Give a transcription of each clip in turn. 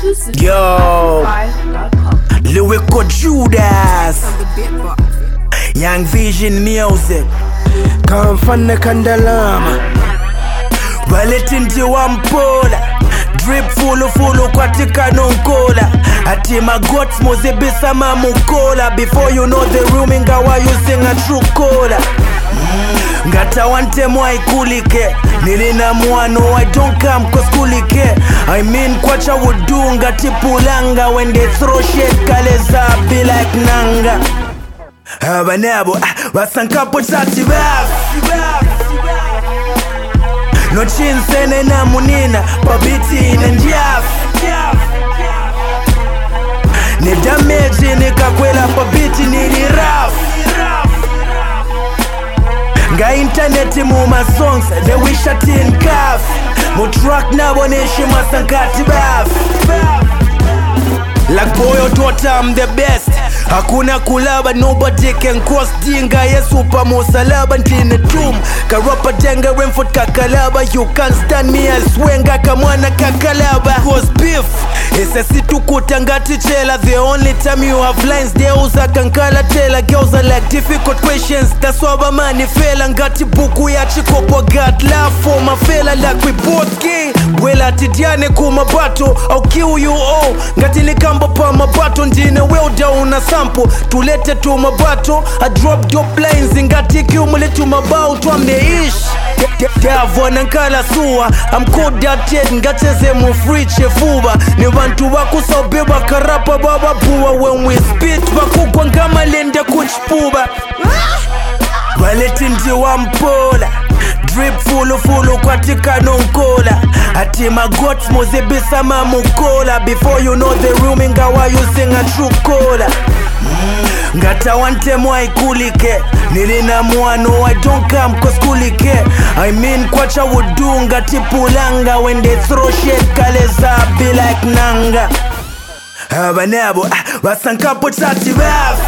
Yo, Lyrical Judas, Young Vision Music, Kamfana Kandalama, Baletinji Wampola, Drip Fulu Kwatika Nonkola, Atima Gots Mozebisa Mamukola. Before you know the rooming, gawa using a true cola. Ngata wante mwa ikulike nilina mwano I don't come cause kulike I mean kwacha wudunga tipulanga when they throw shit kaleza be like nanga abanabo basankapo chati baf no chinsene na munina pabiti na njaf ni damage nikakwela pabiti nili raf Nga internet mu ma songs they wish at in calf mu track na boneshi masankati baf like boy daughter I'm the best hakuna kulaba nobody can cross dinga yesu pa musalaba ntine tum karapa jenga remfort kakalaba you can't stand me as swenga kamwana kakalaba cause beef ese situ kutangati chela the only time you have lines they uza kankala tela girls are like difficult questions that's why my money fella ngati buku ya chikopo got love for my fella like we both gay wela tidiane kumabato au kill you all ngati likamba pa mabato ndine well down na sample tulete tu mabato I drop dope lines ngati kiumule tu mabao twamne ish Davona nkala suwa I'm called that yet ngateze mu free chefuba ni bantu bakusabeba karapa baba buwa when we spit bakugwa ngama lende kuchpuba Baletinji Wampola Drip fulu kwatika nonkola Atima Gots Mozebisa Mamukola. Before you know the rooming gawa using a true cola Ngata wante mwa ikulike nilina mwano I don't come cause kulike I mean kwacha wudunga tipulanga when they throw shit kaleza be like nanga abanabo basankapo chati baf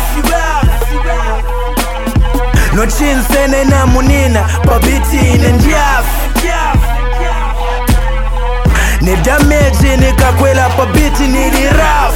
no chinsene na munina pabiti na njaf ni damage nikakwela pabiti nili raf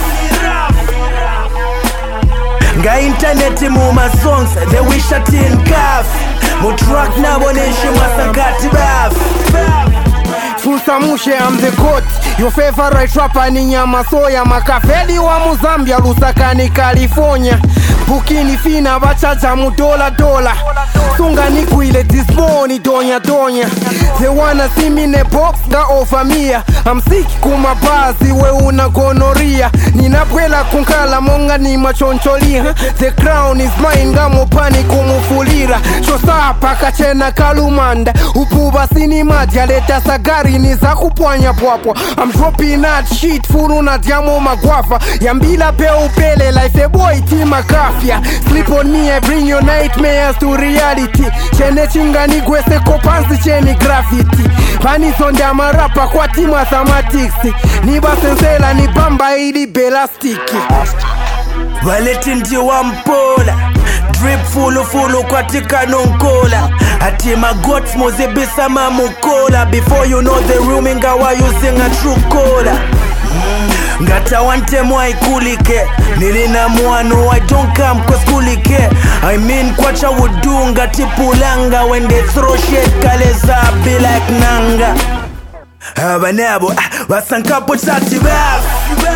Nga internet mu ma songs they wish at in calf mu track na boneshi masankati baf Fusa Mushe I'm the goat. Your favorite rapper ni Nyama Soya. Makafeli wa Muzambia Lusakani California. Bukini fina bachacha mu dola Sunga ni kuile disboni donya They wanna see me in a box ga over me I'm sick kuma bazi we una gonorrhea Ninapwela kunkala monga ni machoncholia The crown is mine gamo pani kumufulira Chosa paka chena kalumanda Upuba sini madia leta sagari ni za kupwanya pwapwa I'm dropping that shit furu na diamo magwafa Yambila pe upele life a boy tima kafia Sleep on me I bring your nightmares to reality Chene chingani gwese kopansi cheni graffiti Pani sonda marapa kwa tima samatiksi Niba sensela ni bamba ili belastiki Baletinji Wampola Drip fulu kwatika nonkola Atima Gots Mozebisa Mamukola. Before you know the rooming gawa using a true cola Ngata wante mwa ikulike nilina mwano I don't come cause kulike I mean kwacha wudunga tipulanga when they throw shit kaleza be like nanga abanabo basankapo chati baf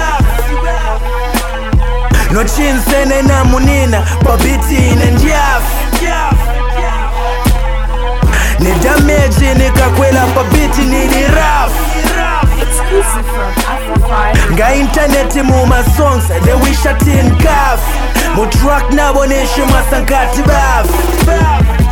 no chinsene na munina pabiti na njaf ni damage nikakwela pabiti nili raf Nga internet mu ma songs they wish at in calf mu track na boneshi masankati baf